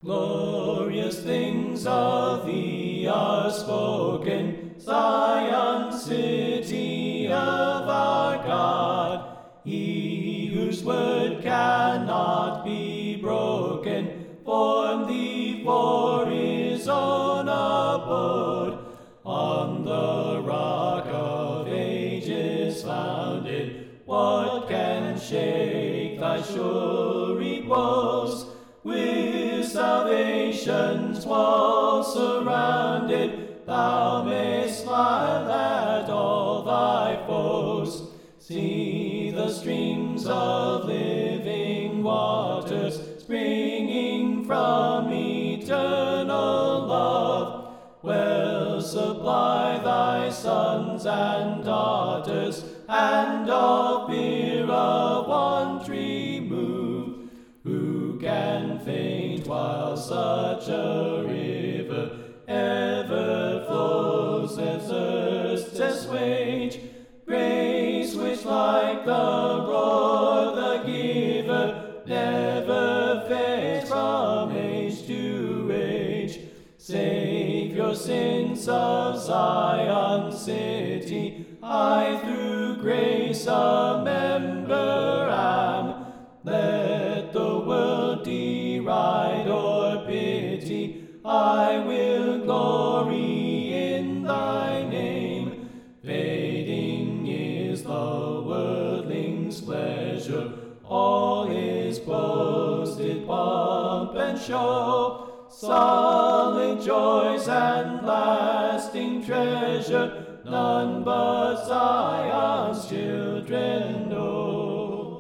Glorious things of thee are spoken, Zion, city of our God. He whose word cannot be broken, formed thee for his own abode. On the rock of ages founded, what can shake thy sure repose? With salvation's walls surrounded, thou mayst smile at all thy foes. See the streams of living waters springing from eternal love. Well supply thy sons and daughters, and all fear of want remove. Who can faint while such a river ever flows as earth's wage? Grace which like the roar the giver never fades from age to age. Save your sins of Zion city, I through grace a member am. Let the world deride or pity, I will glory in thy name. Fading is the worldling's pleasure, all his boasted pomp and show. Solid joys and lasting treasure, none but Zion's children